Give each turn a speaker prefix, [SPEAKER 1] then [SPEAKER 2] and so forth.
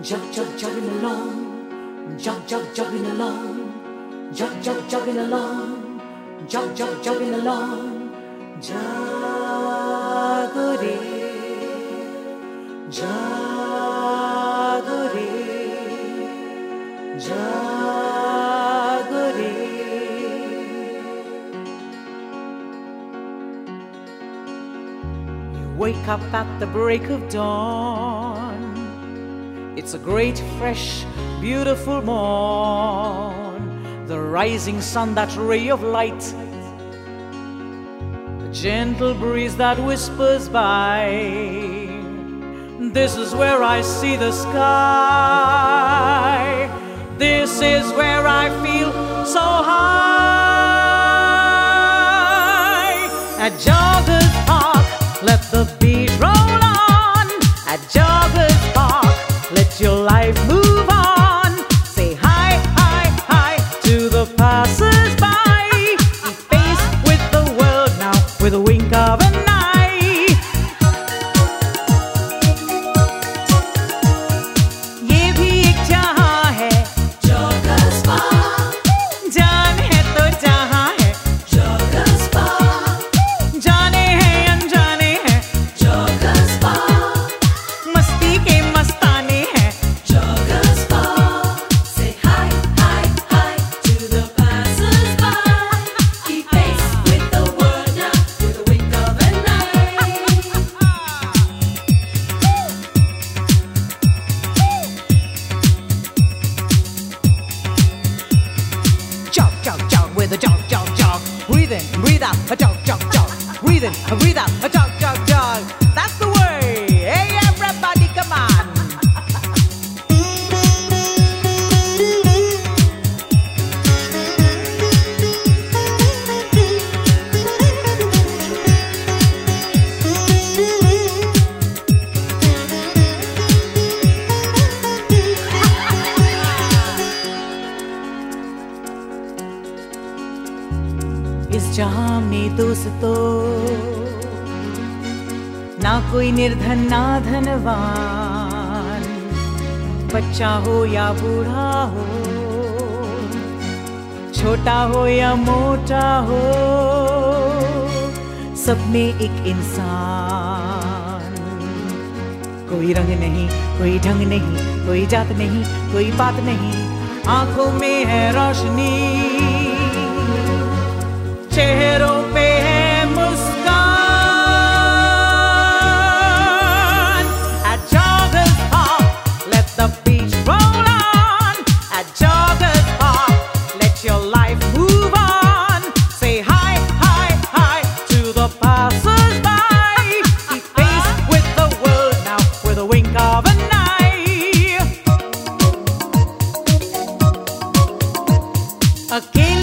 [SPEAKER 1] jogging along, jogging along, jogging along, jogging along, jagore, jagore, jagore. You wake up at the break of dawn. It's a great, fresh, beautiful morn. The rising sun, that ray of light, the gentle breeze that whispers by. This is where I see the sky. This is where I feel so high. At Joggers Park, let the beat roll on. At Joggers Park, let your life move on. Say hi, hi, hi to the passers-by. Keep pace with the world now with a wink of an eye. ये भी एक जहां है Joggers Park. जान है तो जहां है Joggers Park. जाने हैं अनजाने हैं Joggers Park. मस्ती के मस्ताने हैं Joggers Park. Say hi, hi, hi to the passers-by. Keep pace with the world now with a wink of an eye. Jog, jog, jog with a jog, jog, jog. Breathe in, breathe out, a jog, jog, jog. Breathe in, breathe out, a jog, jog, jog. That's the way. Hey, everybody, come on. इस जहां में दोस्तों ना कोई निर्धन ना धनवान, बच्चा हो या बूढ़ा हो, छोटा हो या मोटा हो, सब में एक इंसान। कोई रंग नहीं, कोई ढंग नहीं, कोई जात नहीं, कोई बात नहीं, आंखों में है रोशनी, चेहरों पे है मुस्कान। At Joggers Park, let the beat roll on. At Joggers Park, let your life move on. Say hi, hi, hi to the passers-by. Keep pace with the world now with a wink of an eye. Again.